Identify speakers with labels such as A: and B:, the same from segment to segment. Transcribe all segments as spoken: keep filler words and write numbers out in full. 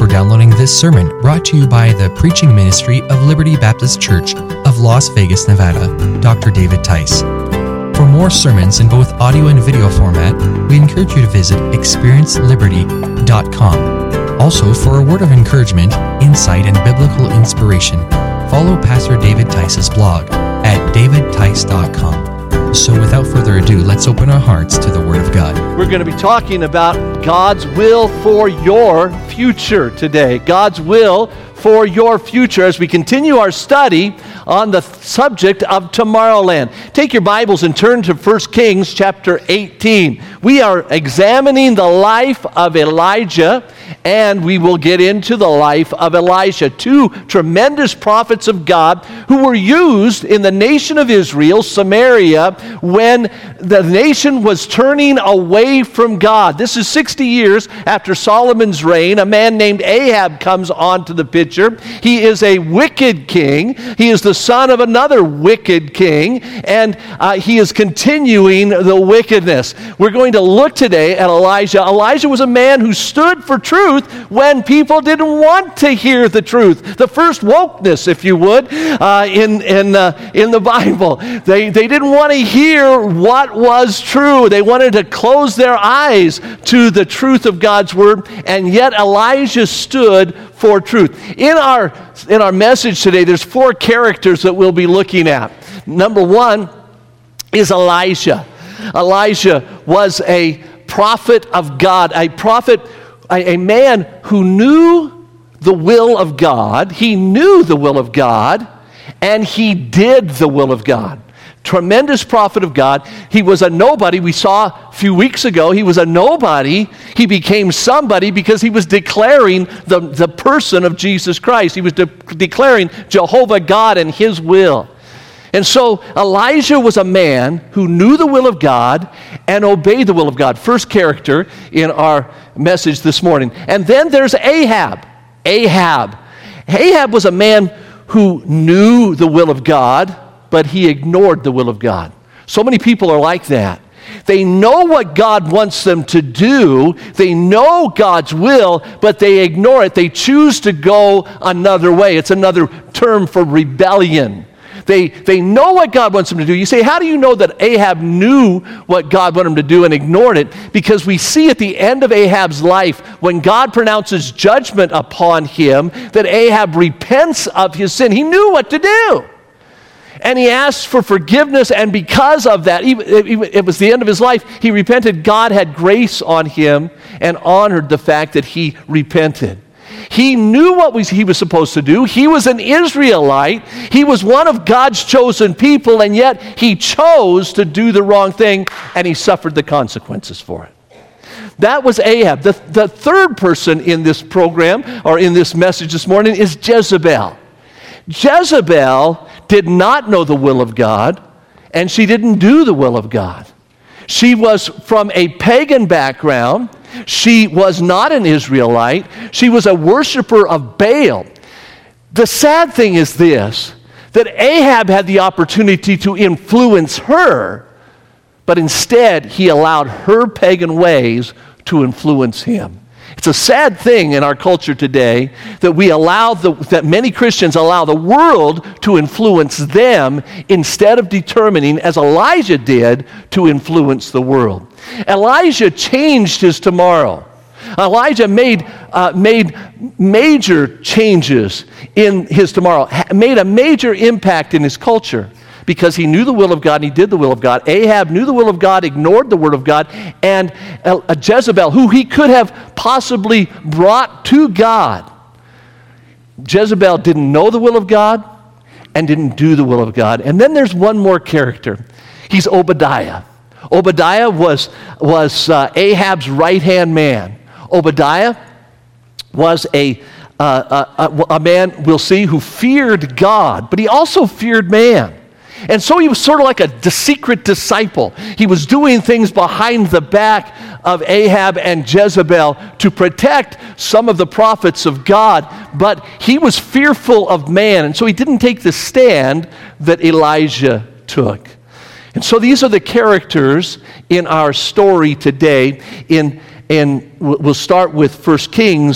A: downloading this sermon brought to you by the preaching ministry of Liberty Baptist Church of Las Vegas, Nevada, Doctor David Tice. For more sermons in both audio and video format, we encourage you to visit experience liberty dot com. Also, for a word of encouragement, insight, and biblical inspiration, follow Pastor David Tice's blog at david tice dot com. So without further ado, let's open our hearts to the Word of God.
B: We're going to be talking about God's will for your future today. God's will for your future as we continue our study on the subject of Tomorrowland. Take your Bibles and turn to First Kings chapter eighteen. We are examining the life of Elijah, and we will get into the life of Elisha, two tremendous prophets of God who were used in the nation of Israel, Samaria, when the nation was turning away from God. This is sixty years after Solomon's reign. A man named Ahab comes onto the picture. He is a wicked king. He is the son of another wicked king, and uh, he is continuing the wickedness. We're going to look today at Elijah. Elijah was a man who stood for truth when people didn't want to hear the truth. The first wokeness, if you would, uh, in in uh, in the Bible. They they didn't want to hear what was true. They wanted to close their eyes to the truth of God's word, and yet Elijah stood for truth. In our in our message today, there's four characters that we'll be looking at. Number one is Elijah. Elijah was a prophet of God, a prophet, a, a man who knew the will of God. He knew the will of God, and he did the will of God. Tremendous prophet of God. He was a nobody. We saw a few weeks ago, he was a nobody. He became somebody because he was declaring the, the person of Jesus Christ. He was de- declaring Jehovah God and his will. And so Elijah was a man who knew the will of God and obeyed the will of God. First character in our message this morning. And then there's Ahab. Ahab. Ahab was a man who knew the will of God, but he ignored the will of God. So many people are like that. They know what God wants them to do. They know God's will, but they ignore it. They choose to go another way. It's another term for rebellion. They, they know what God wants them to do. You say, how do you know that Ahab knew what God wanted him to do and ignored it? Because we see at the end of Ahab's life, when God pronounces judgment upon him, that Ahab repents of his sin. He knew what to do. And he asked for forgiveness, and because of that, even, it was the end of his life, he repented. God had grace on him and honored the fact that he repented. He knew what he was supposed to do. He was an Israelite. He was one of God's chosen people, and yet he chose to do the wrong thing, and he suffered the consequences for it. That was Ahab. The, the third person in this program, or in this message this morning, is Jezebel. Jezebel did not know the will of God, and she didn't do the will of God. She was from a pagan background. She was not an Israelite. She was a worshiper of Baal. The sad thing is this, that Ahab had the opportunity to influence her, but instead he allowed her pagan ways to influence him. It's a sad thing in our culture today that we allow the, that many Christians allow the world to influence them instead of determining, as Elijah did, to influence the world. Elijah changed his tomorrow. Elijah made uh, made major changes in his tomorrow, made a major impact in his culture. Because he knew the will of God and he did the will of God. Ahab knew the will of God, ignored the word of God, and a Jezebel, who he could have possibly brought to God. Jezebel didn't know the will of God and didn't do the will of God. And then there's one more character. He's Obadiah. Obadiah was, was uh, Ahab's right-hand man. Obadiah was a, uh, a, a man, we'll see, who feared God, but he also feared man. And so he was sort of like a the secret disciple. He was doing things behind the back of Ahab and Jezebel to protect some of the prophets of God, but he was fearful of man, and so he didn't take the stand that Elijah took. And so these are the characters in our story today. In, in we'll start with First Kings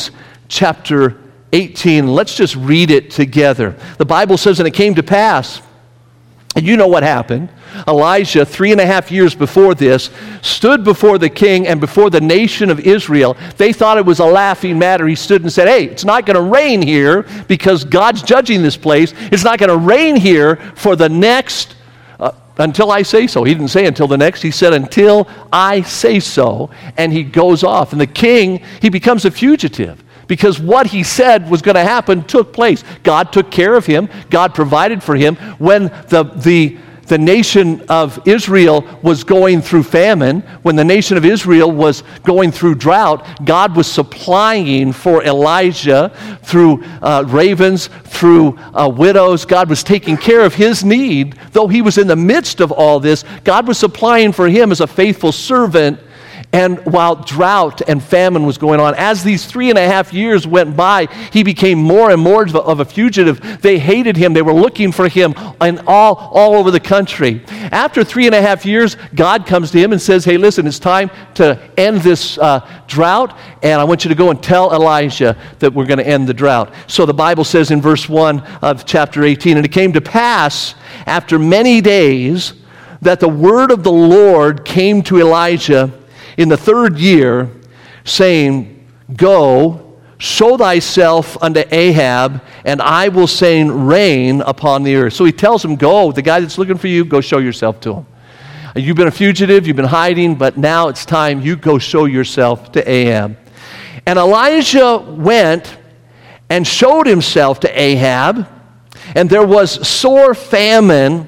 B: chapter eighteen. Let's just read it together. The Bible says, and it came to pass, and you know what happened. Elijah, three and a half years before this, stood before the king and before the nation of Israel. They thought it was a laughing matter. He stood and said, hey, it's not going to rain here because God's judging this place. It's not going to rain here for the next, uh, until I say so. He didn't say until the next. He said, until I say so. And he goes off. And the king, he becomes a fugitive, because what he said was going to happen took place. God took care of him. God provided for him. When the, the, the nation of Israel was going through famine, when the nation of Israel was going through drought, God was supplying for Elijah through uh, ravens, through uh, widows. God was taking care of his need. Though he was in the midst of all this, God was supplying for him as a faithful servant. And while drought and famine was going on, as these three and a half years went by, he became more and more of a, of a fugitive. They hated him. They were looking for him in all, all over the country. After three and a half years, God comes to him and says, hey, listen, it's time to end this uh, drought, and I want you to go and tell Elijah that we're going to end the drought. So the Bible says in verse one of chapter eighteen, and it came to pass after many days that the word of the Lord came to Elijah in the third year, saying, go, show thyself unto Ahab, and I will send rain upon the earth. So he tells him, go, the guy that's looking for you, go show yourself to him. You've been a fugitive, you've been hiding, but now it's time you go show yourself to Ahab. And Elijah went and showed himself to Ahab, and there was sore famine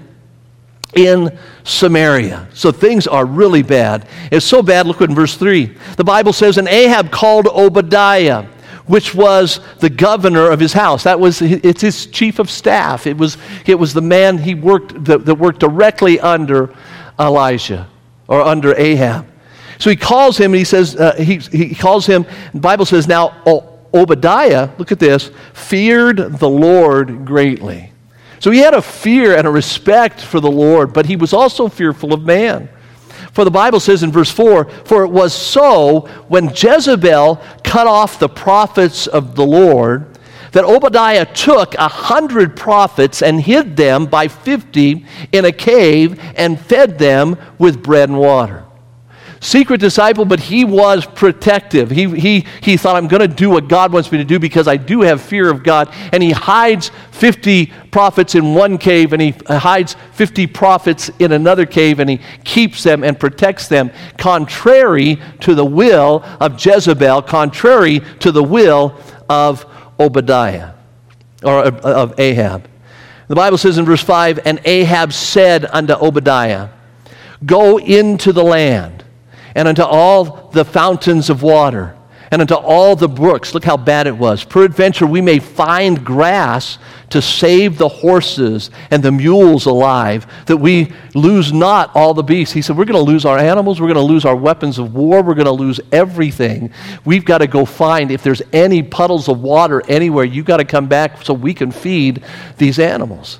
B: in Samaria. So things are really bad. It's so bad, look at in verse three. The Bible says, and Ahab called Obadiah, which was the governor of his house. That was, it's his chief of staff. It was, it was the man he worked, that, that worked directly under Elijah, or under Ahab. So he calls him, and he says, uh, he, he calls him, the Bible says, now Obadiah, look at this, feared the Lord greatly. So he had a fear and a respect for the Lord, but he was also fearful of man. For the Bible says in verse four, for it was so when Jezebel cut off the prophets of the Lord, that Obadiah took a hundred prophets and hid them by fifty in a cave and fed them with bread and water. Secret disciple, but he was protective. He, he, he thought, I'm going to do what God wants me to do because I do have fear of God. And he hides fifty prophets in one cave, and he hides fifty prophets in another cave, and he keeps them and protects them, contrary to the will of Jezebel, contrary to the will of Obadiah, or of Ahab. The Bible says in verse five, and Ahab said unto Obadiah, go into the land, and unto all the fountains of water, and unto all the brooks. Look how bad it was. Peradventure we may find grass to save the horses and the mules alive, that we lose not all the beasts. He said, we're going to lose our animals, we're going to lose our weapons of war, we're going to lose everything. We've got to go find, if there's any puddles of water anywhere, you've got to come back so we can feed these animals.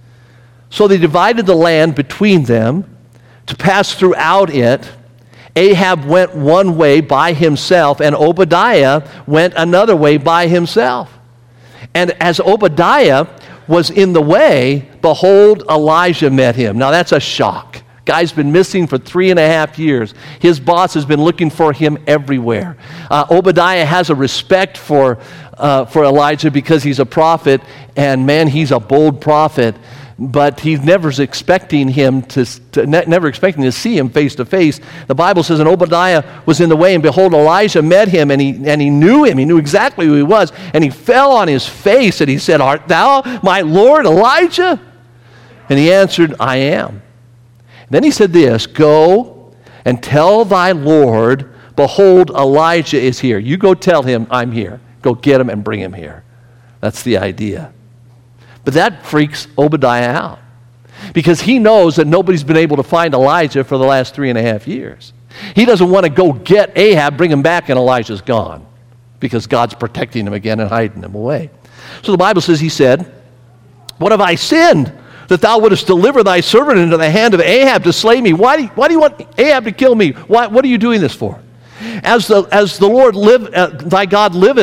B: So they divided the land between them to pass throughout it. Ahab went one way by himself, and Obadiah went another way by himself. And as Obadiah was in the way, behold, Elijah met him. Now that's a shock. Guy's been missing for three and a half years. His boss has been looking for him everywhere. Uh, Obadiah has a respect for, uh, for Elijah because he's a prophet, and man, he's a bold prophet. But he's never expecting him to, to ne- never expecting to see him face to face. The Bible says, and Obadiah was in the way, and behold, Elijah met him, and he and he knew him. He knew exactly who he was, and he fell on his face, and he said, art thou my Lord Elijah? And he answered, I am. Then he said this, go and tell thy Lord, behold, Elijah is here. You go tell him I'm here. Go get him and bring him here. That's the idea. But that freaks Obadiah out, because he knows that nobody's been able to find Elijah for the last three and a half years. He doesn't want to go get Ahab, bring him back, and Elijah's gone, because God's protecting him again and hiding him away. So the Bible says, he said, what have I sinned, that thou wouldest deliver thy servant into the hand of Ahab to slay me? Why do you, why do you want Ahab to kill me? Why, what are you doing this for? As the, as the Lord live, uh, thy God liveth,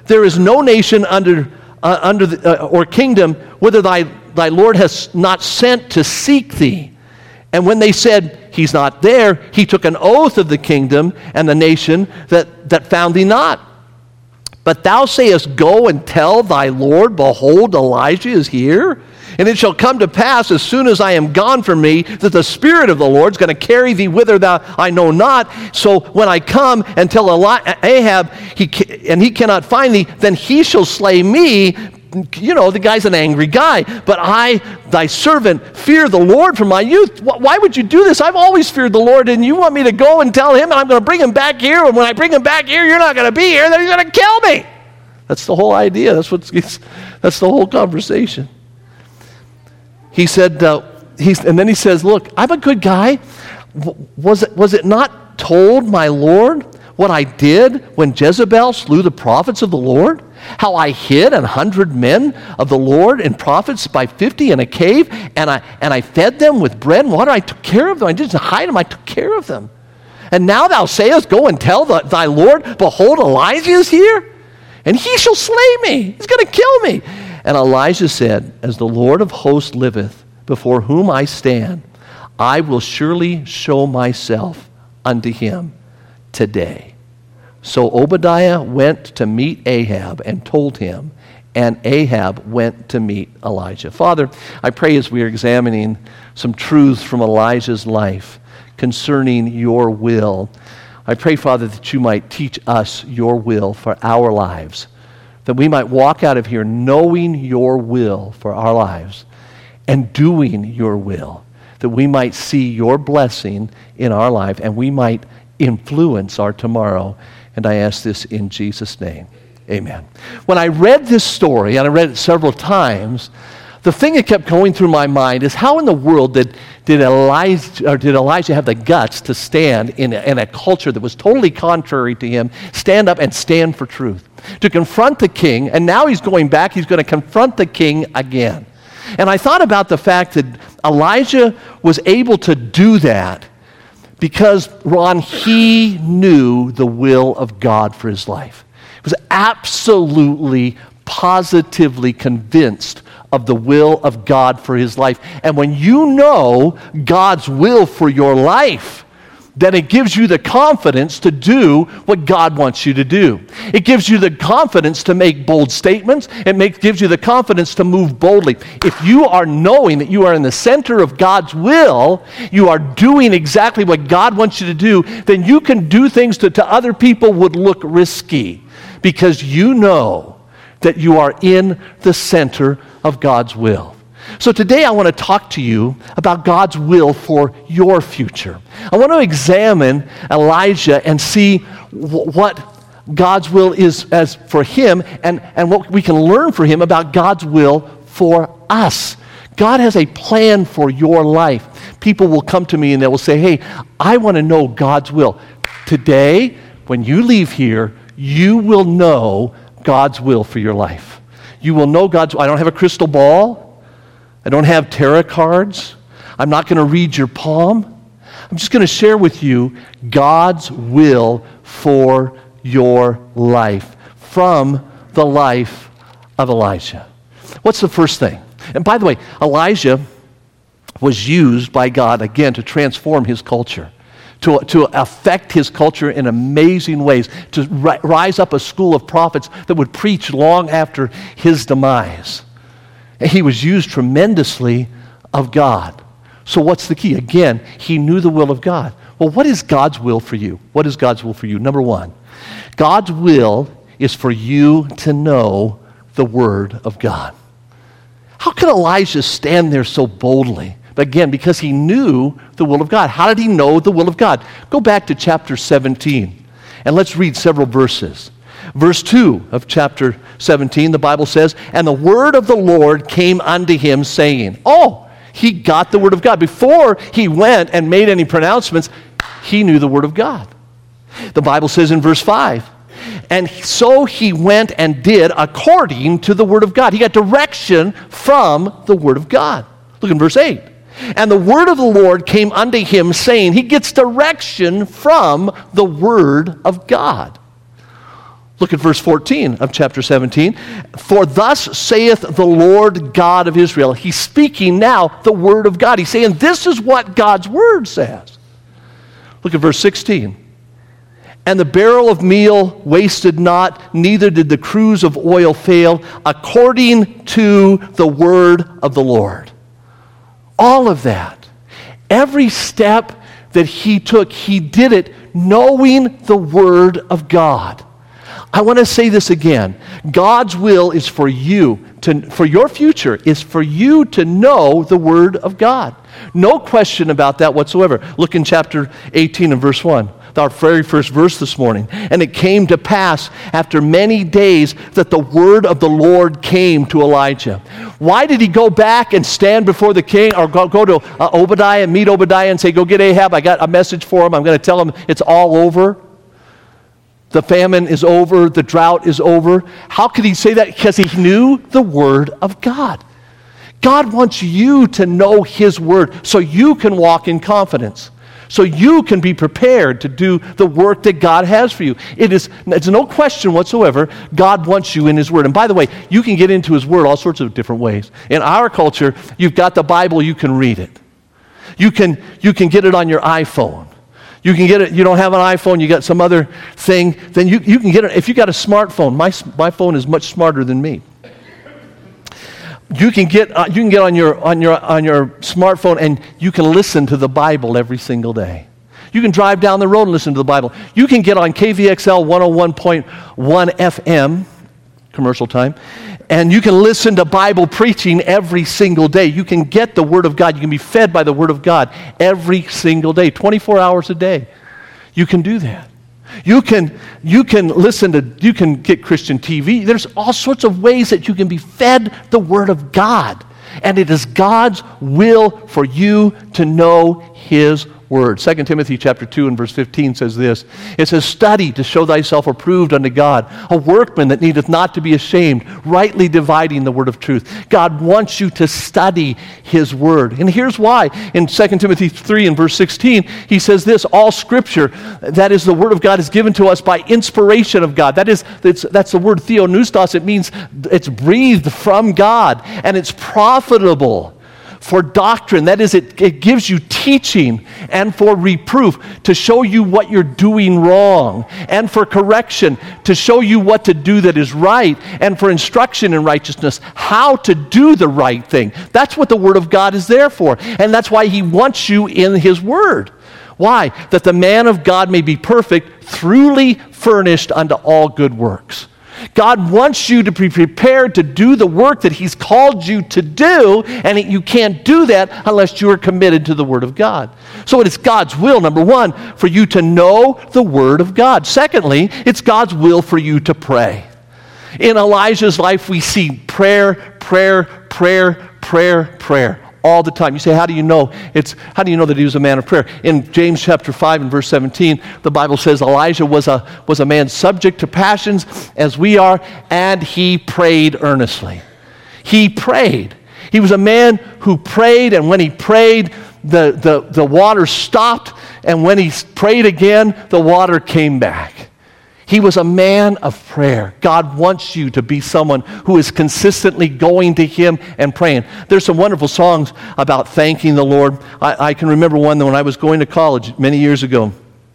B: there is no nation under uh, under the, uh, or kingdom whither thy thy Lord has not sent to seek thee. And when they said, he's not there, he took an oath of the kingdom and the nation that, that found thee not. But thou sayest, go and tell thy Lord, behold, Elijah is here. And it shall come to pass, as soon as I am gone from me, that the Spirit of the Lord is going to carry thee whither thou I know not. So when I come and tell Eli- Ahab, he ca- and he cannot find thee, then he shall slay me. You know, the guy's an angry guy. But I, thy servant, fear the Lord from my youth. Why would you do this? I've always feared the Lord, and you want me to go and tell him I'm going to bring him back here, and when I bring him back here, you're not going to be here, then he's going to kill me. That's the whole idea. That's what's, that's the whole conversation. He said, uh, he's, and then he says, look, I'm a good guy. Was it, was it not told, my Lord, what I did when Jezebel slew the prophets of the Lord? How I hid an hundred men of the Lord and prophets by fifty in a cave, and I and I fed them with bread and water. I took care of them. I didn't hide them. I took care of them. And now thou sayest, go and tell the, thy Lord, behold, Elijah is here, and he shall slay me. He's going to kill me. And Elijah said, as the Lord of hosts liveth, before whom I stand, I will surely show myself unto him today. So Obadiah went to meet Ahab and told him, and Ahab went to meet Elijah. Father, I pray as we are examining some truths from Elijah's life concerning your will, I pray, Father, that you might teach us your will for our lives, that we might walk out of here knowing your will for our lives and doing your will, that we might see your blessing in our life and we might influence our tomorrow. And I ask this in Jesus' name. Amen. When I read this story, and I read it several times, the thing that kept going through my mind is how in the world did, did, Elijah, or did Elijah have the guts to stand in a, in a culture that was totally contrary to him, stand up and stand for truth, to confront the king, and now he's going back, he's going to confront the king again. And I thought about the fact that Elijah was able to do that because, Ron, he knew the will of God for his life. He was absolutely, positively convinced of the will of God for his life. And when you know God's will for your life, then it gives you the confidence to do what God wants you to do. It gives you the confidence to make bold statements. It makes, gives you the confidence to move boldly. If you are knowing that you are in the center of God's will, you are doing exactly what God wants you to do, then you can do things that to other people would look risky because you know that you are in the center of God's will. So today I want to talk to you about God's will for your future. I want to examine Elijah and see w- what God's will is as for him and, and what we can learn from him about God's will for us. God has a plan for your life. People will come to me and they will say, hey, I want to know God's will. Today, when you leave here, you will know God's will for your life. You will know God's will. I don't have a crystal ball. I don't have tarot cards. I'm not going to read your palm. I'm just going to share with you God's will for your life from the life of Elijah. What's the first thing? And by the way, Elijah was used by God, again, to transform his culture, to, to affect his culture in amazing ways, to ri- rise up a school of prophets that would preach long after his demise. He was used tremendously of God. So what's the key? Again, he knew the will of God. Well, what is God's will for you? What is God's will for you? Number one, God's will is for you to know the Word of God. How could Elijah stand there so boldly? But again, because he knew the will of God. How did he know the will of God? Go back to chapter seventeen, and let's read several verses. Verse two of chapter seventeen, the Bible says, and the word of the Lord came unto him, saying, oh, he got the word of God. Before he went and made any pronouncements, he knew the word of God. The Bible says in verse five, and so he went and did according to the word of God. He got direction from the word of God. Look in verse eight. And the word of the Lord came unto him, saying, he gets direction from the word of God. Look at verse fourteen of chapter seventeen. For thus saith the Lord God of Israel. He's speaking now the word of God. He's saying this is what God's word says. Look at verse sixteen. And the barrel of meal wasted not, neither did the cruse of oil fail, according to the word of the Lord. All of that. Every step that he took, he did it knowing the word of God. I want to say this again. God's will is for you, to, for your future, is for you to know the word of God. No question about that whatsoever. Look in chapter eighteen and verse one. Our very first verse this morning. And it came to pass after many days that the word of the Lord came to Elijah. Why did he go back and stand before the king, or go, go to uh, Obadiah and meet Obadiah and say, go get Ahab, I got a message for him, I'm going to tell him it's all over? The famine is over, the drought is over. How could he say that? Because he knew the word of God. God wants you to know his word so you can walk in confidence. So you can be prepared to do the work that God has for you. It is, it's no question whatsoever, God wants you in his word. And by the way, you can get into his word all sorts of different ways. In our culture, you've got the Bible, you can read it. You can, you can get it on your iPhone. You can get it, you don't have an iPhone, you got some other thing, then you, you can get it. If you got a smartphone, my, my phone is much smarter than me. You can get uh, you can get on your on your on your smartphone and you can listen to the Bible every single day. You can drive down the road and listen to the Bible. You can get on K V X L one oh one point one F M, commercial time, and you can listen to Bible preaching every single day. You can get the Word of God. You can be fed by the Word of God every single day, twenty-four hours a day. You can do that. You can, you can listen to, you can get Christian T V. There's all sorts of ways that you can be fed the Word of God. And it is God's will for you to know his word. Second Timothy chapter two and verse fifteen says this. It says, study to show thyself approved unto God, a workman that needeth not to be ashamed, rightly dividing the word of truth. God wants you to study his word. And here's why. In Second Timothy three and verse sixteen, he says this, all scripture, that is the word of God, is given to us by inspiration of God. That is, that's, that's the word theopneustos. It means it's breathed from God, and it's profitable for doctrine. That is, it, it gives you teaching, and for reproof, to show you what you're doing wrong, and for correction, to show you what to do that is right, and for instruction in righteousness, how to do the right thing. That's what the Word of God is there for, and that's why he wants you in his Word. Why? That the man of God may be perfect, truly furnished unto all good works. God wants you to be prepared to do the work that he's called you to do, and you can't do that unless you are committed to the Word of God. So it is God's will, number one, for you to know the Word of God. Secondly, it's God's will for you to pray. In Elijah's life, we see prayer, prayer, prayer, prayer, prayer. All the time. You say, how do you know? It's how do you know that he was a man of prayer? In James chapter five and verse seventeen, the Bible says Elijah was a was a man subject to passions as we are, and he prayed earnestly. He prayed. He was a man who prayed, and when he prayed, the, the, the water stopped, and when he prayed again, the water came back. He was a man of prayer. God wants you to be someone who is consistently going to him and praying. There's some wonderful songs about thanking the Lord. I, I can remember one that when I was going to college many years ago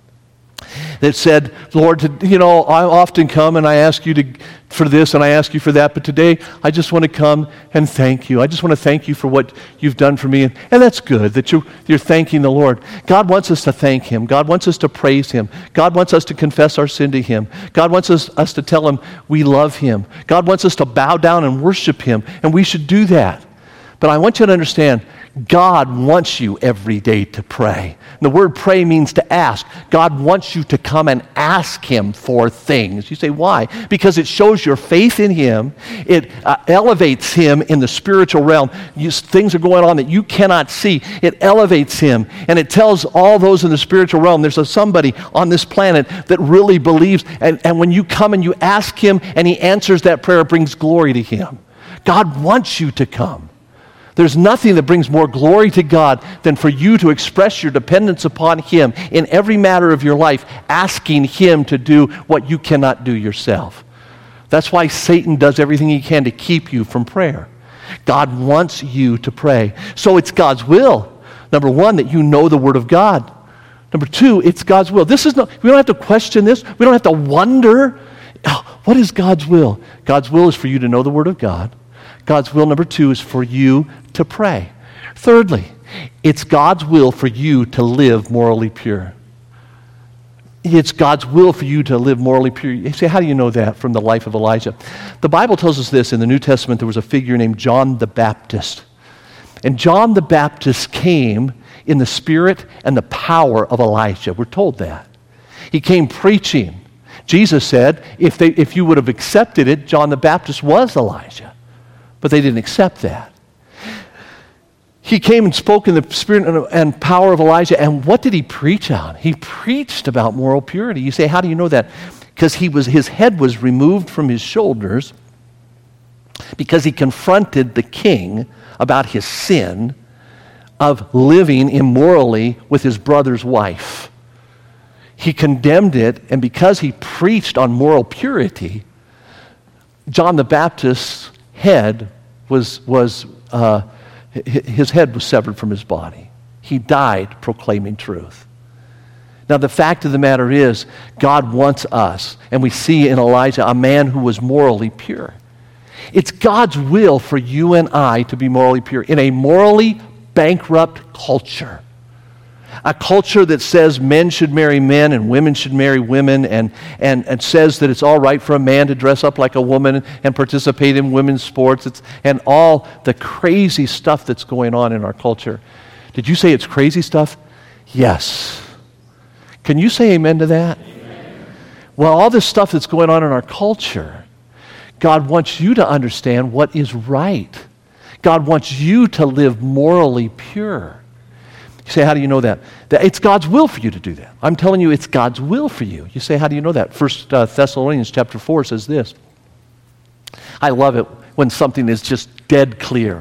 B: that said, Lord, to, you know, I often come and I ask you to, for this and I ask you for that, but today I just want to come and thank you. I just want to thank you for what you've done for me. And, and that's good that you're, you're thanking the Lord. God wants us to thank him. God wants us to praise him. God wants us to confess our sin to him. God wants us, us to tell him we love him. God wants us to bow down and worship him, and we should do that. But I want you to understand, God wants you every day to pray. And the word pray means to ask. God wants you to come and ask him for things. You say, why? Because it shows your faith in him. It uh, elevates him in the spiritual realm. You, things are going on that you cannot see. It elevates him. And it tells all those in the spiritual realm, there's a somebody on this planet that really believes. And, and when you come and you ask him and he answers that prayer, it brings glory to him. God wants you to come. There's nothing that brings more glory to God than for you to express your dependence upon Him in every matter of your life, asking Him to do what you cannot do yourself. That's why Satan does everything he can to keep you from prayer. God wants you to pray. So it's God's will, number one, that you know the Word of God. Number two, it's God's will. This is not, we don't have to question this. We don't have to wonder, oh, what is God's will? God's will is for you to know the Word of God. God's will, number two, is for you to pray. Thirdly, it's God's will for you to live morally pure. It's God's will for you to live morally pure. You say, how do you know that from the life of Elijah? The Bible tells us this. In the New Testament, there was a figure named John the Baptist. And John the Baptist came in the spirit and the power of Elijah. We're told that. He came preaching. Jesus said, if, they, if you would have accepted it, John the Baptist was Elijah. But they didn't accept that. He came and spoke in the spirit and power of Elijah. And what did he preach on? He preached about moral purity. You say, how do you know that? Because he was, his head was removed from his shoulders because he confronted the king about his sin of living immorally with his brother's wife. He condemned it, and because he preached on moral purity, John the Baptist's head was, was uh, his head was severed from his body. He died proclaiming truth. Now, the fact of the matter is, God wants us, and we see in Elijah a man who was morally pure. It's God's will for you and I to be morally pure in a morally bankrupt culture. A culture that says men should marry men and women should marry women, and, and, and says that it's all right for a man to dress up like a woman and participate in women's sports, it's, and all the crazy stuff that's going on in our culture. Did you say it's crazy stuff? Yes. Can you say amen to that? Amen. Well, all this stuff that's going on in our culture, God wants you to understand what is right. God wants you to live morally pure. You say, how do you know that? That it's God's will for you to do that. I'm telling you, it's God's will for you. You say, how do you know that? First uh, Thessalonians chapter four says this. I love it when something is just dead clear.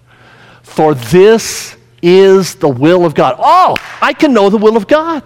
B: For this is the will of God. Oh, I can know the will of God.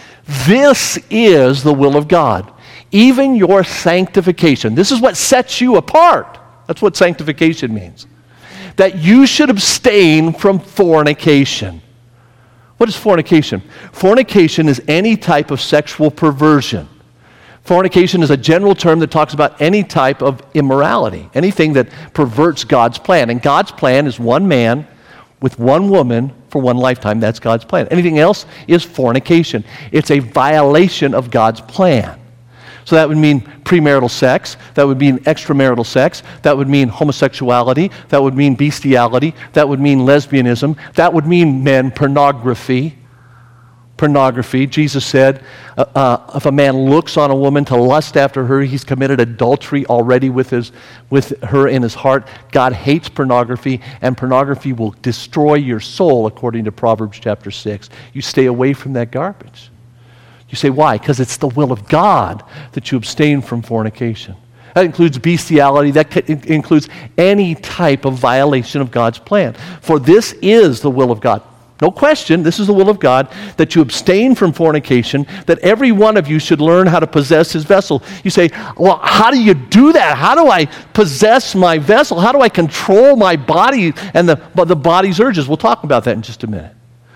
B: This is the will of God. Even your sanctification. This is what sets you apart. That's what sanctification means. That you should abstain from fornication. What is fornication? Fornication is any type of sexual perversion. Fornication is a general term that talks about any type of immorality, anything that perverts God's plan. And God's plan is one man with one woman for one lifetime. That's God's plan. Anything else is fornication. It's a violation of God's plan. So that would mean premarital sex, that would mean extramarital sex, that would mean homosexuality, that would mean bestiality, that would mean lesbianism, that would mean men pornography. Pornography. Jesus said, uh, uh, if a man looks on a woman to lust after her, he's committed adultery already with his, with her in his heart. God hates pornography, and pornography will destroy your soul, according to Proverbs chapter six. You stay away from that garbage. You say, why? Because it's the will of God that you abstain from fornication. That includes bestiality. That includes any type of violation of God's plan. For this is the will of God. No question, this is the will of God, that you abstain from fornication, that every one of you should learn how to possess his vessel. You say, well, how do you do that? How do I possess my vessel? How do I control my body and the, the body's urges? We'll talk about that in just a minute.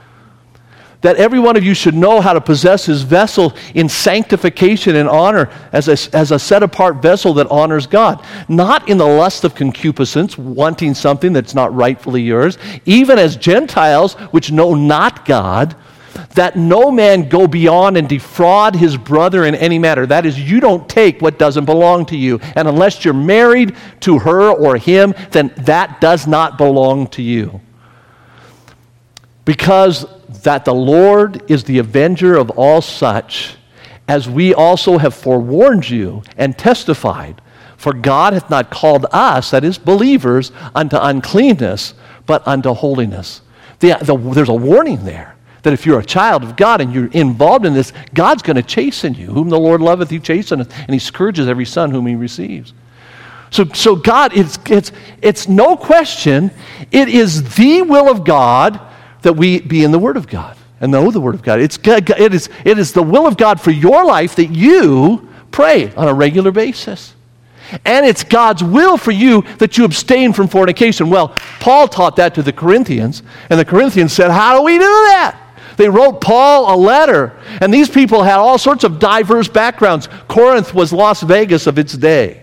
B: That every one of you should know how to possess his vessel in sanctification and honor as a, as a set-apart vessel that honors God. Not in the lust of concupiscence, wanting something that's not rightfully yours, even as Gentiles which know not God, that no man go beyond and defraud his brother in any matter. That is, you don't take what doesn't belong to you. And unless you're married to her or him, then that does not belong to you. Because that the Lord is the avenger of all such, as we also have forewarned you and testified. For God hath not called us, that is, believers, unto uncleanness, but unto holiness. The, the, there's a warning there, that if you're a child of God and you're involved in this, God's going to chasten you. Whom the Lord loveth, he chasteneth, and he scourges every son whom he receives. So, so God, it's, it's, it's no question, it is the will of God that we be in the Word of God and know the Word of God. It's, it is, it is the will of God for your life that you pray on a regular basis. And it's God's will for you that you abstain from fornication. Well, Paul taught that to the Corinthians, and the Corinthians said, how do we do that? They wrote Paul a letter, and these people had all sorts of diverse backgrounds. Corinth was Las Vegas of its day.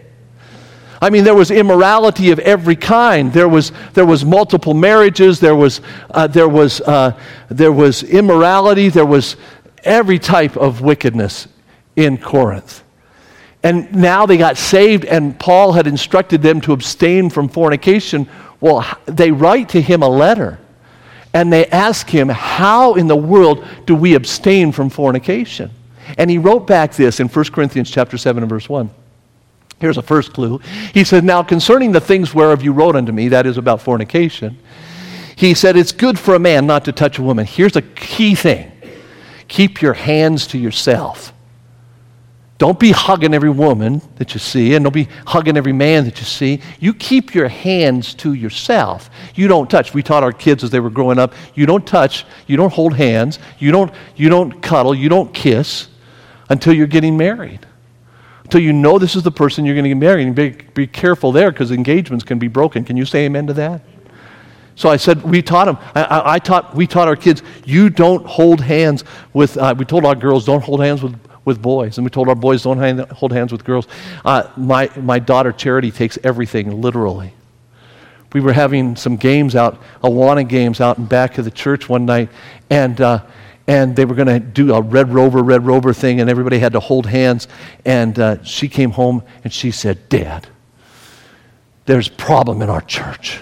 B: I mean, there was immorality of every kind. There was there was multiple marriages. There was uh, there was uh, there was immorality. There was every type of wickedness in Corinth. And now they got saved, and Paul had instructed them to abstain from fornication. Well, they write to him a letter, and they ask him, how in the world do we abstain from fornication? And he wrote back this in First Corinthians chapter seven and verse one. Here's a first clue. He said, now concerning the things whereof you wrote unto me, that is about fornication, he said, it's good for a man not to touch a woman. Here's a key thing. Keep your hands to yourself. Don't be hugging every woman that you see, and don't be hugging every man that you see. You keep your hands to yourself. You don't touch. We taught our kids as they were growing up, you don't touch, you don't hold hands, you don't, you don't cuddle, you don't kiss until you're getting married. Until you know this is the person you're going to get married. And be, be careful there, because engagements can be broken. Can you say amen to that? So I said, we taught them, I, I, I taught, we taught our kids, you don't hold hands with, uh, we told our girls, don't hold hands with, with boys. And we told our boys, don't hand, hold hands with girls. Uh, my, my daughter, Charity, takes everything literally. We were having some games out, Awana games out in back of the church one night, and uh, and they were going to do a Red Rover, Red Rover thing, and everybody had to hold hands. And uh, she came home, and she said, Dad, there's a problem in our church.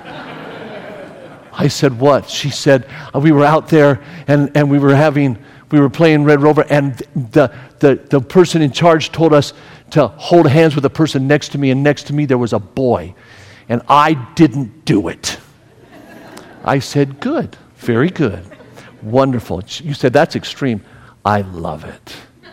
B: I said, what? She said, uh, we were out there, and, and we were having, we were playing Red Rover, and the, the, the person in charge told us to hold hands with the person next to me, and next to me there was a boy, and I didn't do it. I said, good, very good. Wonderful. You said, that's extreme. I love it.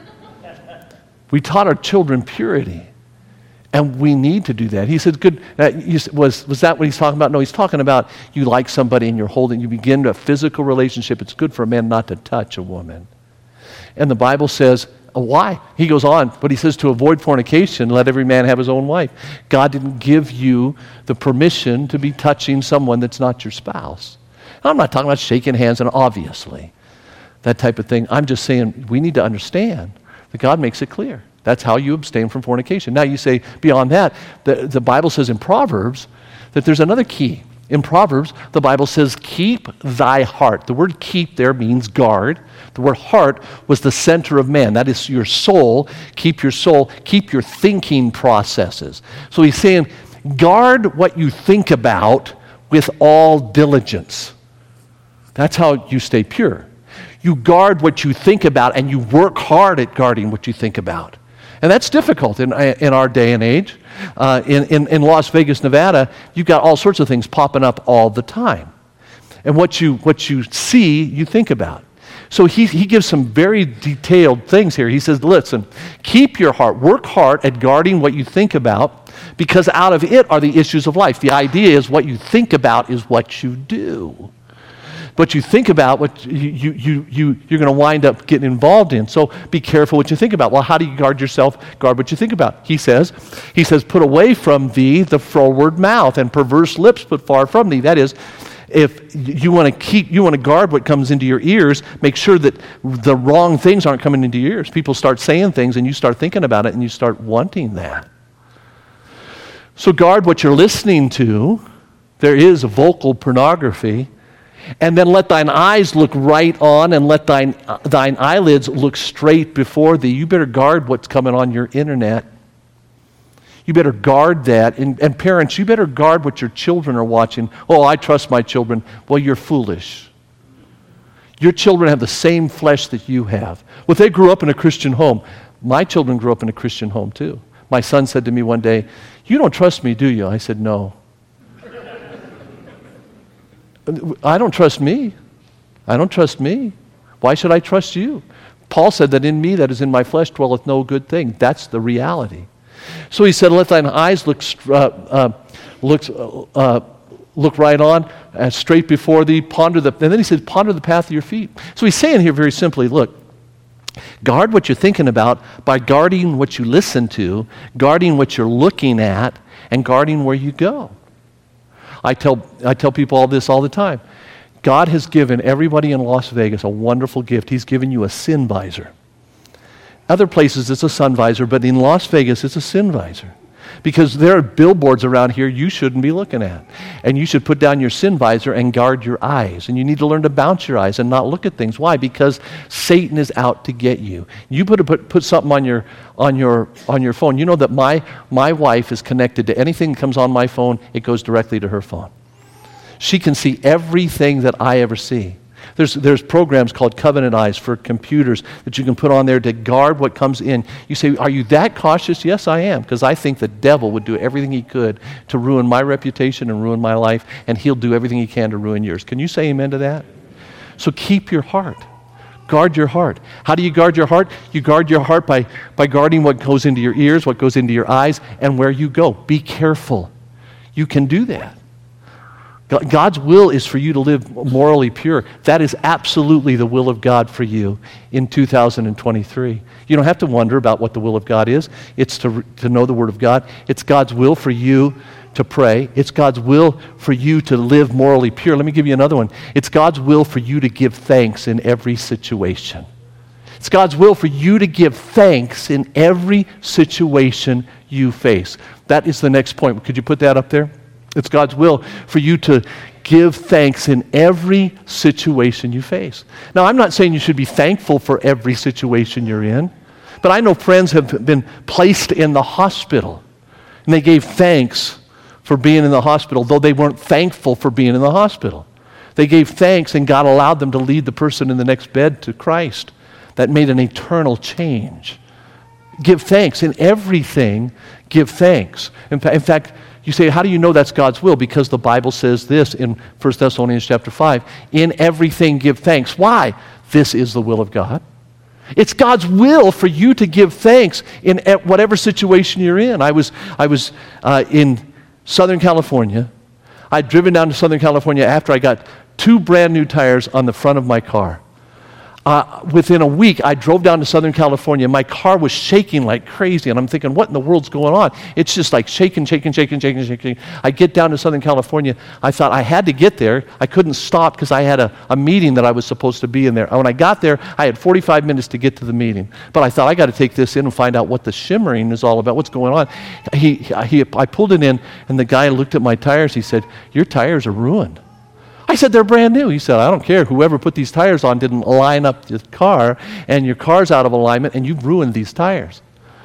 B: We taught our children purity, and we need to do that. He said, good. Uh, you, was, was that what he's talking about? No, he's talking about you like somebody and you're holding, you begin a physical relationship. It's good for a man not to touch a woman. And the Bible says, uh, why? He goes on, but he says to avoid fornication, let every man have his own wife. God didn't give you the permission to be touching someone that's not your spouse. I'm not talking about shaking hands, and obviously, that type of thing. I'm just saying we need to understand that God makes it clear. That's how you abstain from fornication. Now you say, beyond that, the, the Bible says in Proverbs that there's another key. In Proverbs, the Bible says, keep thy heart. The word keep there means guard. The word heart was the center of man. That is your soul. Keep your soul. Keep your thinking processes. So he's saying, guard what you think about with all diligence. That's how you stay pure. You guard what you think about, and you work hard at guarding what you think about. And that's difficult in, in our day and age. Uh, in, in, in Las Vegas, Nevada, you've got all sorts of things popping up all the time. And what you, what you see, you think about. So he, he gives some very detailed things here. He says, listen, keep your heart, work hard at guarding what you think about, because out of it are the issues of life. The idea is what you think about is what you do. What you think about, what you, you, you, you, you're going to wind up getting involved in. So be careful what you think about. Well, how do you guard yourself? Guard what you think about. He says, he says, put away from thee the froward mouth, and perverse lips put far from thee. That is, if you want to keep, you want to guard what comes into your ears, make sure that the wrong things aren't coming into your ears. People start saying things, and you start thinking about it, and you start wanting that. So guard what you're listening to. There is vocal pornography. And then let thine eyes look right on, and let thine, uh, thine eyelids look straight before thee. You better guard what's coming on your internet. You better guard that. And, and parents, you better guard what your children are watching. Oh, I trust my children. Well, you're foolish. Your children have the same flesh that you have. Well, they grew up in a Christian home. My children grew up in a Christian home too. My son said to me one day, you don't trust me, do you? I said, no. I don't trust me. I don't trust me. Why should I trust you? Paul said that in me that is in my flesh dwelleth no good thing. That's the reality. So he said, let thine eyes look uh, uh, look, uh, look right on, uh, straight before thee, ponder the, and then he said, ponder the path of your feet. So he's saying here very simply, look, guard what you're thinking about by guarding what you listen to, guarding what you're looking at, and guarding where you go. I tell I tell people all this all the time. God has given everybody in Las Vegas a wonderful gift. He's given you a sin visor. Other places it's a sun visor, but in Las Vegas it's a sin visor. Because there are billboards around here you shouldn't be looking at. And you should put down your sin visor and guard your eyes. And you need to learn to bounce your eyes and not look at things. Why? Because Satan is out to get you. You put a, put, put something on your on your on your phone. You know that my my wife is connected to anything that comes on my phone, it goes directly to her phone. She can see everything that I ever see. There's, there's programs called Covenant Eyes for computers that you can put on there to guard what comes in. You say, are you that cautious? Yes, I am, because I think the devil would do everything he could to ruin my reputation and ruin my life, and he'll do everything he can to ruin yours. Can you say amen to that? So keep your heart. Guard your heart. How do you guard your heart? You guard your heart by, by guarding what goes into your ears, what goes into your eyes, and where you go. Be careful. You can do that. God's will is for you to live morally pure. That is absolutely the will of God for you in two thousand twenty-three. You don't have to wonder about what the will of God is. It's to, to know the Word of God. It's God's will for you to pray. It's God's will for you to live morally pure. Let me give you another one. It's God's will for you to give thanks in every situation. It's God's will for you to give thanks in every situation you face. That is the next point. Could you put that up there? It's God's will for you to give thanks in every situation you face. Now, I'm not saying you should be thankful for every situation you're in, but I know friends have been placed in the hospital, and they gave thanks for being in the hospital, though they weren't thankful for being in the hospital. They gave thanks, and God allowed them to lead the person in the next bed to Christ. That made an eternal change. Give thanks in everything. Give thanks. In, fa- in fact, you say, how do you know that's God's will? Because the Bible says this in First Thessalonians chapter five. In everything give thanks. Why? This is the will of God. It's God's will for you to give thanks in whatever situation you're in. I was, I was uh, in Southern California. I'd driven down to Southern California after I got two brand new tires on the front of my car. Uh, within a week, I drove down to Southern California. My car was shaking like crazy, and I'm thinking, what in the world's going on? It's just like shaking, shaking, shaking, shaking, shaking. I get down to Southern California. I thought I had to get there. I couldn't stop because I had a, a meeting that I was supposed to be in there. When I got there, I had forty-five minutes to get to the meeting. But I thought, I got to take this in and find out what the shimmering is all about, what's going on. He, he, I pulled it in, and the guy looked at my tires. He said, your tires are ruined. I said, they're brand new. He said, I don't care. Whoever put these tires on didn't line up the car, and your car's out of alignment, and you've ruined these tires.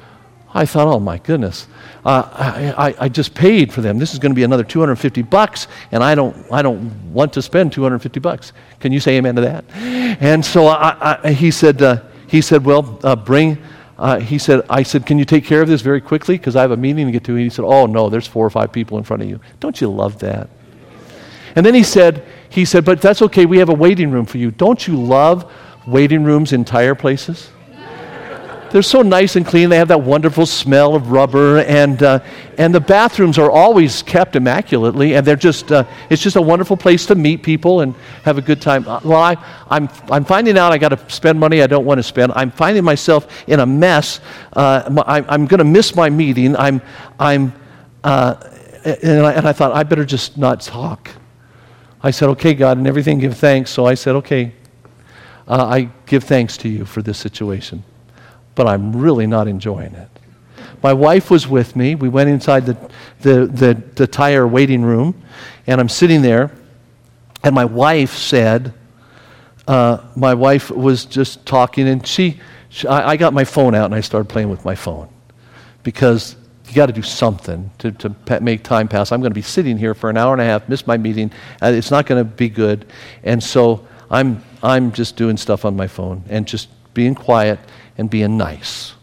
B: I thought, oh my goodness. Uh, I, I, I just paid for them. This is going to be another two hundred fifty bucks, and I don't I don't want to spend two hundred fifty bucks. Can you say amen to that? And so I, I, he said, uh, he said, well, uh, bring, uh, he said, I said, can you take care of this very quickly? Because I have a meeting to get to. And he said, oh no, there's four or five people in front of you. Don't you love that? And then he said, he said, but that's okay, we have a waiting room for you. Don't you love waiting rooms in tire places? They're so nice and clean. They have that wonderful smell of rubber, and uh, and the bathrooms are always kept immaculately, and they're just, uh, it's just a wonderful place to meet people and have a good time. Uh, well, I, I'm, I'm finding out I got to spend money I don't want to spend. I'm finding myself in a mess. Uh, I, I'm going to miss my meeting. I'm, I'm, uh, and, I, and I thought, I better just not talk. I said, okay, God, and everything give thanks. So I said, okay, uh, I give thanks to you for this situation, but I'm really not enjoying it. My wife was with me. We went inside the, the, the, the tire waiting room, and I'm sitting there, and my wife said, uh, my wife was just talking, and she, she I, I got my phone out, and I started playing with my phone, because you got to do something to, to pa- make time pass. I'm going to be sitting here for an hour and a half, miss my meeting. Uh, it's not going to be good. And so I'm I'm just doing stuff on my phone and just being quiet and being nice.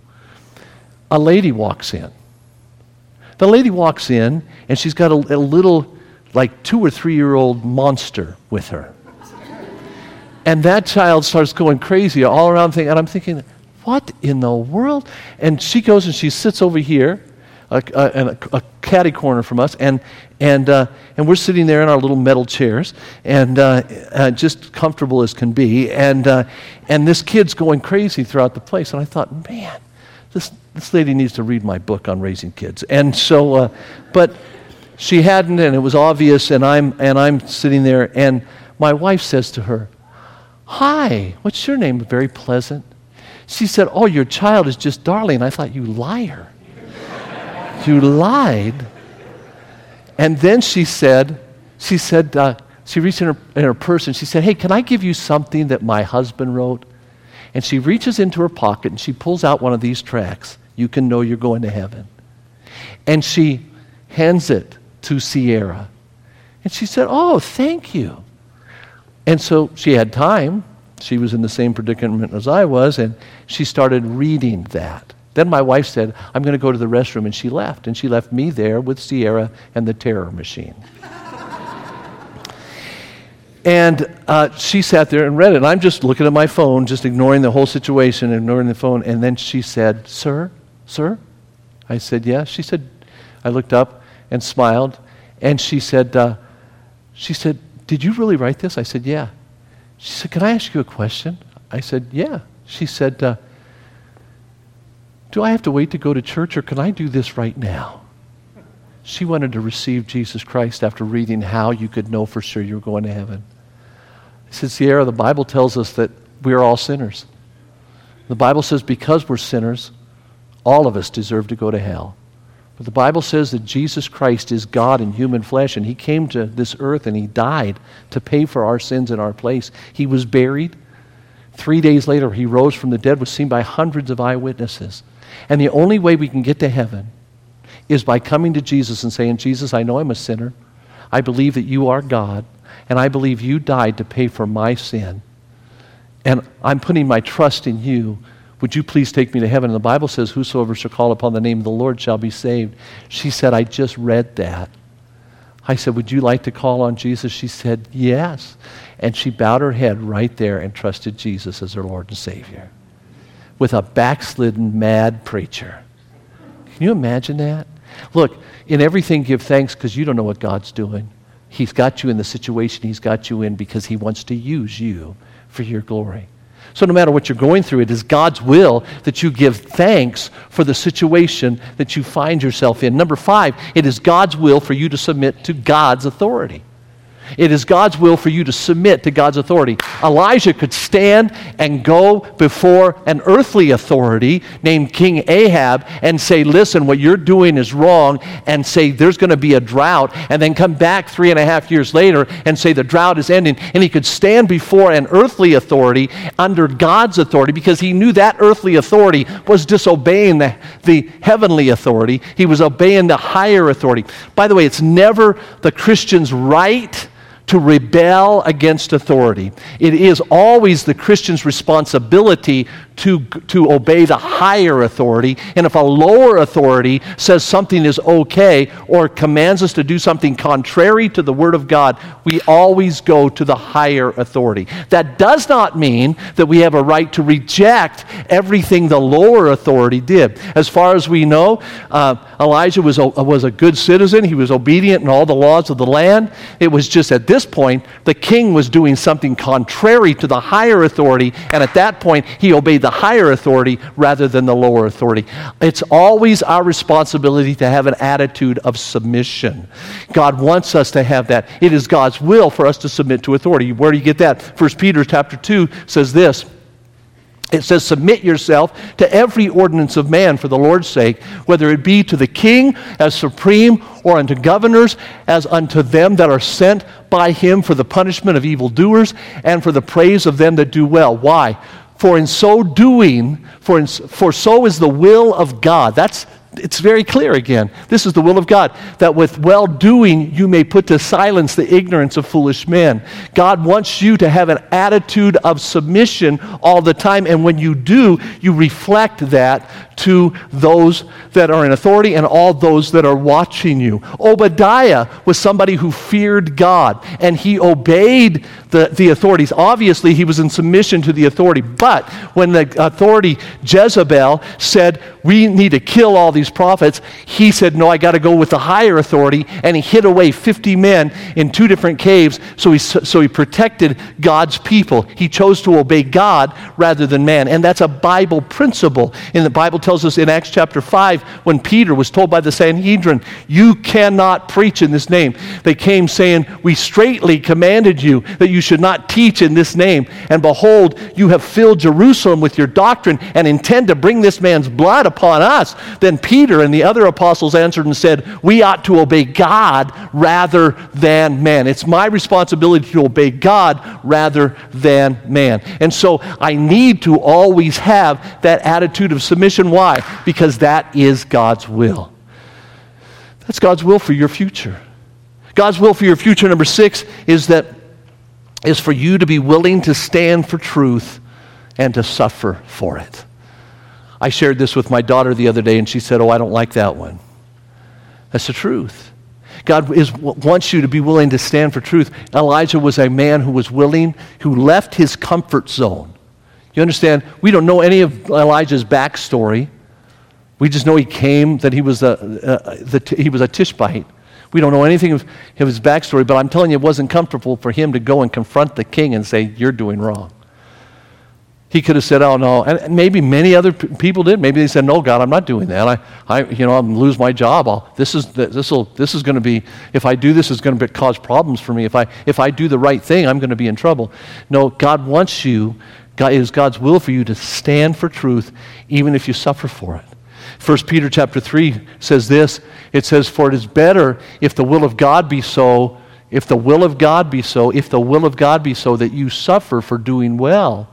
B: A lady walks in. The lady walks in, and she's got a, a little, like, two or three-year-old monster with her. And that child starts going crazy all around, thing, and I'm thinking, what in the world? And she goes and she sits over here, a, a, a, a catty corner from us, and and uh, and we're sitting there in our little metal chairs, and uh, uh, just comfortable as can be, and uh, and this kid's going crazy throughout the place, and I thought, man, this this lady needs to read my book on raising kids, and so, uh, but she hadn't, and it was obvious, and I'm and I'm sitting there, and my wife says to her, "Hi, what's your name?" Very pleasant. She said, "Oh, your child is just darling." I thought, you liar. You lied. And then she said, she said, uh, she reached in her, in her purse and she said, "Hey, can I give you something that my husband wrote?" And she reaches into her pocket and she pulls out one of these tracts. "You can know you're going to heaven." And she hands it to Sierra. And she said, "Oh, thank you." And so she had time. She was in the same predicament as I was, and she started reading that. Then my wife said, "I'm going to go to the restroom," and she left. And she left me there with Sierra and the terror machine. And uh, she sat there and read it. And I'm just looking at my phone, just ignoring the whole situation, ignoring the phone. And then she said, "Sir, sir?" I said, "Yes." She said, I looked up and smiled. And she said, uh, she said, "Did you really write this?" I said, "Yeah." She said, "Can I ask you a question?" I said, "Yeah." She said, uh, "Do I have to wait to go to church, or can I do this right now?" She wanted to receive Jesus Christ after reading how you could know for sure you were going to heaven. I said, "Sierra, the Bible tells us that we are all sinners. The Bible says because we're sinners, all of us deserve to go to hell. But the Bible says that Jesus Christ is God in human flesh, and he came to this earth and he died to pay for our sins in our place. He was buried. Three days later, he rose from the dead, was seen by hundreds of eyewitnesses. And the only way we can get to heaven is by coming to Jesus and saying, 'Jesus, I know I'm a sinner. I believe that you are God, and I believe you died to pay for my sin. And I'm putting my trust in you. Would you please take me to heaven?' And the Bible says, 'Whosoever shall call upon the name of the Lord shall be saved.'" She said, "I just read that." I said, "Would you like to call on Jesus?" She said, "Yes." And she bowed her head right there and trusted Jesus as her Lord and Savior. With a backslidden, mad preacher. Can you imagine that? Look, in everything give thanks, because you don't know what God's doing. He's got you in the situation he's got you in because he wants to use you for your glory. So no matter what you're going through, it is God's will that you give thanks for the situation that you find yourself in. Number five, it is God's will for you to submit to God's authority. It is God's will for you to submit to God's authority. Elijah could stand and go before an earthly authority named King Ahab and say, "Listen, what you're doing is wrong," and say, "There's going to be a drought," and then come back three and a half years later and say, "The drought is ending." And he could stand before an earthly authority under God's authority because he knew that earthly authority was disobeying the, the heavenly authority. He was obeying the higher authority. By the way, it's never the Christian's right to rebel against authority. It is always the Christian's responsibility to, to obey the higher authority. And if a lower authority says something is okay or commands us to do something contrary to the Word of God, we always go to the higher authority. That does not mean that we have a right to reject everything the lower authority did. As far as we know, uh, Elijah was a, was a good citizen. He was obedient in all the laws of the land. It was just at this point, the king was doing something contrary to the higher authority, and at that point, he obeyed the higher authority rather than the lower authority. It's always our responsibility to have an attitude of submission. God wants us to have that. It is God's will for us to submit to authority. Where do you get that? First Peter chapter two says this. It says, "Submit yourself to every ordinance of man for the Lord's sake, whether it be to the king as supreme, or unto governors as unto them that are sent by him for the punishment of evildoers and for the praise of them that do well." Why? For in so doing, for, in, for so is the will of God. That's It's very clear again. This is the will of God, that with well-doing you may put to silence the ignorance of foolish men. God wants you to have an attitude of submission all the time, and when you do, you reflect that to those that are in authority and all those that are watching you. Obadiah was somebody who feared God, and he obeyed the, the authorities. Obviously, he was in submission to the authority, but when the authority, Jezebel, said, we need to kill all these prophets, he said, no, I got to go with the higher authority, and he hid away fifty men in two different caves, so he, so he protected God's people. He chose to obey God rather than man, and that's a Bible principle. And the Bible tells us in Acts chapter five, when Peter was told by the Sanhedrin, you cannot preach in this name. They came saying, we straitly commanded you that you should not teach in this name, and behold, you have filled Jerusalem with your doctrine and intend to bring this man's blood upon us. Then Peter and the other apostles answered and said, we ought to obey God rather than man. It's my responsibility to obey God rather than man. And so I need to always have that attitude of submission. Why? Because that is God's will. That's God's will for your future. God's will for your future, number six, is that is for you to be willing to stand for truth and to suffer for it. I shared this with my daughter the other day, and she said, oh, I don't like that one. That's the truth. God is, wants you to be willing to stand for truth. Elijah was a man who was willing, who left his comfort zone. You understand? We don't know any of Elijah's backstory. We just know he came, that he was a, a, the, he was a Tishbite. We don't know anything of, of his backstory, but I'm telling you, it wasn't comfortable for him to go and confront the king and say, you're doing wrong. He could have said, oh, no. And maybe many other p- people did. Maybe they said, no, God, I'm not doing that. I, I you know, I'm going to lose my job. I'll, this is this will this is going to be, if I do this, it's going to cause problems for me. If I if I do the right thing, I'm going to be in trouble. No, God wants you, God, it is God's will for you to stand for truth, even if you suffer for it. First Peter chapter three says this. It says, for it is better if the will of God be so, if the will of God be so, if the will of God be so that you suffer for doing well,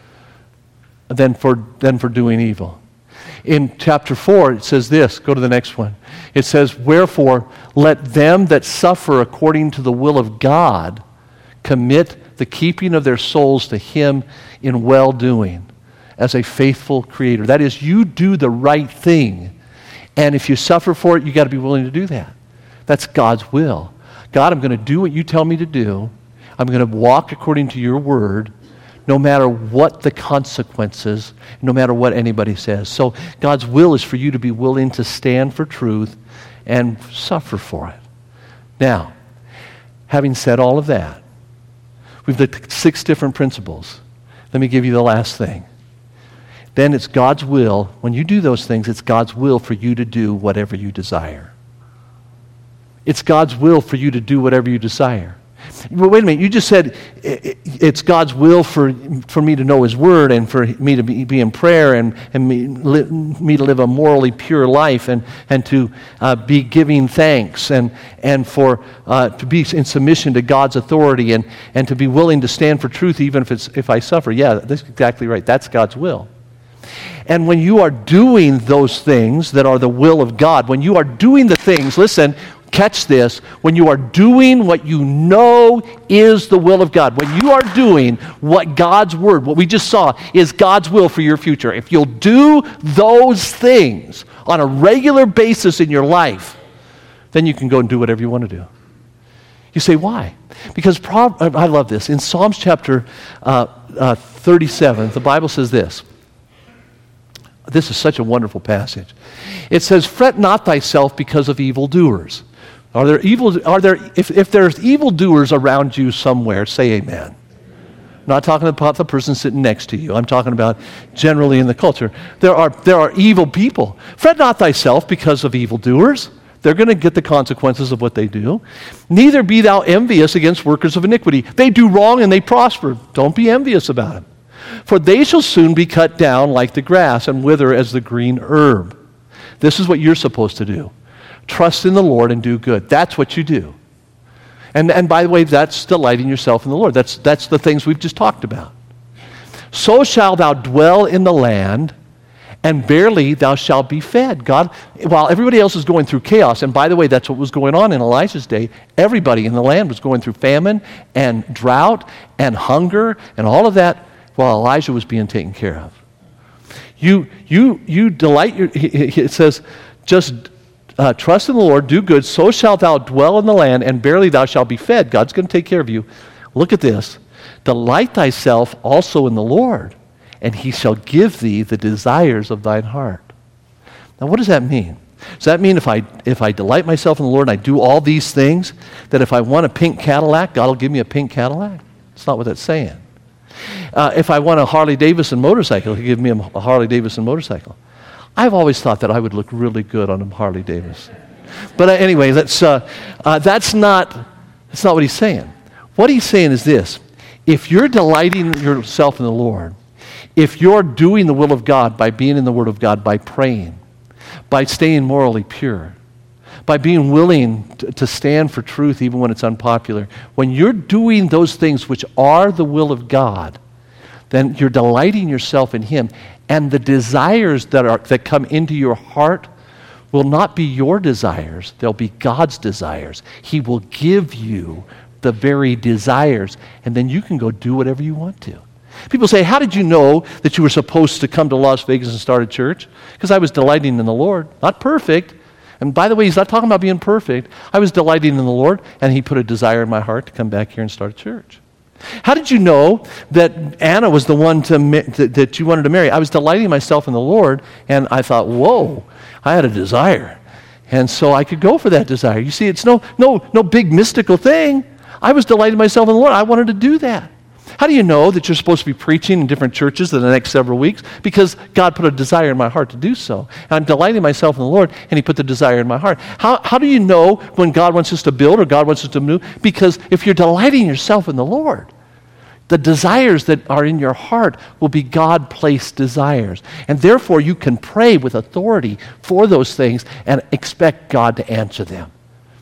B: than for, than for doing evil. In chapter four, it says this. Go to the next one. It says, wherefore, let them that suffer according to the will of God commit the keeping of their souls to Him in well-doing as a faithful Creator. That is, you do the right thing. And if you suffer for it, you got to be willing to do that. That's God's will. God, I'm going to do what you tell me to do. I'm going to walk according to your word, no matter what the consequences, no matter what anybody says. So God's will is for you to be willing to stand for truth and suffer for it. Now, having said all of that, we've looked at six different principles. Let me give you the last thing. Then it's God's will. When you do those things, it's God's will for you to do whatever you desire. It's God's will for you to do whatever you desire. Well, wait a minute, you just said it's God's will for, for me to know His Word and for me to be, be in prayer and, and me, li, me to live a morally pure life and, and to uh, be giving thanks and, and for uh, to be in submission to God's authority and, and to be willing to stand for truth even if, it's, if I suffer. Yeah, that's exactly right. That's God's will. And when you are doing those things that are the will of God, when you are doing the things, listen, catch this, when you are doing what you know is the will of God, when you are doing what God's word, what we just saw, is God's will for your future, if you'll do those things on a regular basis in your life, then you can go and do whatever you want to do. You say, why? Because Pro- I love this. In Psalms chapter uh, uh, thirty-seven, the Bible says this. This is such a wonderful passage. It says, fret not thyself because of evildoers. Are there evil, are there, if, if there's evildoers around you somewhere, say amen. I'm not talking about the person sitting next to you. I'm talking about generally in the culture. There are, there are evil people. Fret not thyself because of evildoers. They're going to get the consequences of what they do. Neither be thou envious against workers of iniquity. They do wrong and they prosper. Don't be envious about them. For they shall soon be cut down like the grass and wither as the green herb. This is what you're supposed to do. Trust in the Lord and do good. That's what you do. And, and by the way, that's delighting yourself in the Lord. That's, that's the things we've just talked about. So shalt thou dwell in the land, and barely thou shalt be fed. God, while everybody else is going through chaos, and by the way, that's what was going on in Elijah's day, everybody in the land was going through famine and drought and hunger and all of that while Elijah was being taken care of. You, you, you delight your, it says, just uh, trust in the Lord, do good, so shalt thou dwell in the land, and barely thou shalt be fed. God's going to take care of you. Look at this. Delight thyself also in the Lord, and he shall give thee the desires of thine heart. Now, what does that mean? Does that mean if I if I delight myself in the Lord and I do all these things, that if I want a pink Cadillac, God will give me a pink Cadillac? That's not what that's saying. Uh, if I want a Harley-Davidson motorcycle, he'll give me a, a Harley-Davidson motorcycle. I've always thought that I would look really good on a Harley-Davidson. But uh, anyway, that's, uh, uh, that's, not, that's not what he's saying. What he's saying is this. If you're delighting yourself in the Lord, if you're doing the will of God by being in the Word of God, by praying, by staying morally pure, by being willing to, to stand for truth even when it's unpopular, when you're doing those things which are the will of God, then you're delighting yourself in Him. And the desires that are that come into your heart will not be your desires. They'll be God's desires. He will give you the very desires, and then you can go do whatever you want to. People say, how did you know that you were supposed to come to Las Vegas and start a church? Because I was delighting in the Lord. Not perfect. And by the way, he's not talking about being perfect. I was delighting in the Lord, and he put a desire in my heart to come back here and start a church. How did you know that Anna was the one to, that, that you wanted to marry? I was delighting myself in the Lord, and I thought, whoa, I had a desire. And so I could go for that desire. You see, it's no, no, no big mystical thing. I was delighting myself in the Lord. I wanted to do that. How do you know that you're supposed to be preaching in different churches in the next several weeks? Because God put a desire in my heart to do so. And I'm delighting myself in the Lord, and he put the desire in my heart. How, how do you know when God wants us to build or God wants us to move? Because if you're delighting yourself in the Lord, the desires that are in your heart will be God-placed desires. And therefore, you can pray with authority for those things and expect God to answer them.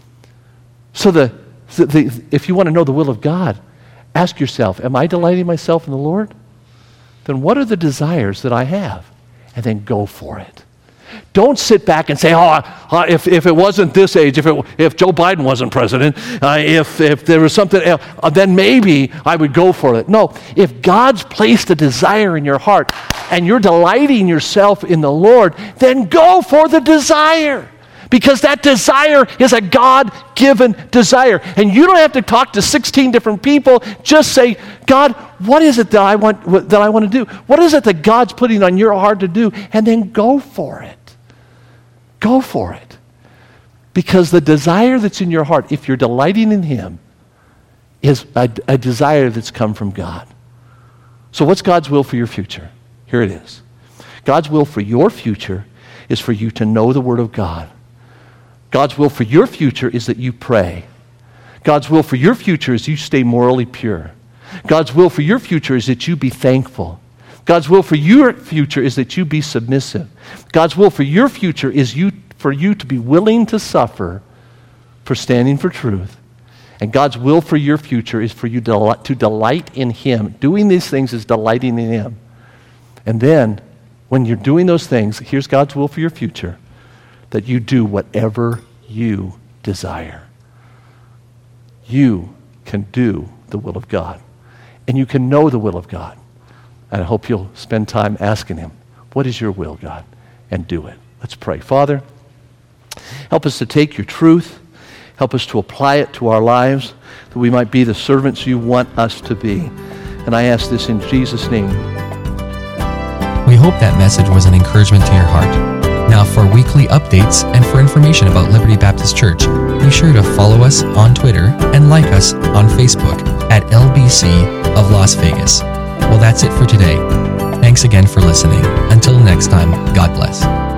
B: So the, the, the if you want to know the will of God, ask yourself, am I delighting myself in the Lord? Then what are the desires that I have? And then go for it. Don't sit back and say, oh, uh, if, if it wasn't this age, if, it, if Joe Biden wasn't president, uh, if, if there was something else, uh, then maybe I would go for it. No, if God's placed a desire in your heart and you're delighting yourself in the Lord, then go for the desire. Because that desire is a God-given desire. And you don't have to talk to sixteen different people. Just say, God, what is it that I want that I want to do? What is it that God's putting on your heart to do? And then go for it. Go for it. Because the desire that's in your heart, if you're delighting in Him, is a, a desire that's come from God. So what's God's will for your future? Here it is. God's will for your future is for you to know the Word of God. God's will for your future is that you pray. God's will for your future is you stay morally pure. God's will for your future is that you be thankful. God's will for your future is that you be submissive. God's will for your future is you for you to be willing to suffer for standing for truth. And God's will for your future is for you to, to delight in Him. Doing these things is delighting in Him. And then, when you're doing those things, here's God's will for your future, that you do whatever you desire. You can do the will of God. And you can know the will of God. And I hope you'll spend time asking Him, what is your will, God? And do it. Let's pray. Father, help us to take your truth. Help us to apply it to our lives, that we might be the servants you want us to be. And I ask this in Jesus' name.
A: We hope that message was an encouragement to your heart. Now, for weekly updates and for information about Liberty Baptist Church, be sure to follow us on Twitter and like us on Facebook at L B C of Las Vegas. Well, that's it for today. Thanks again for listening. Until next time, God bless.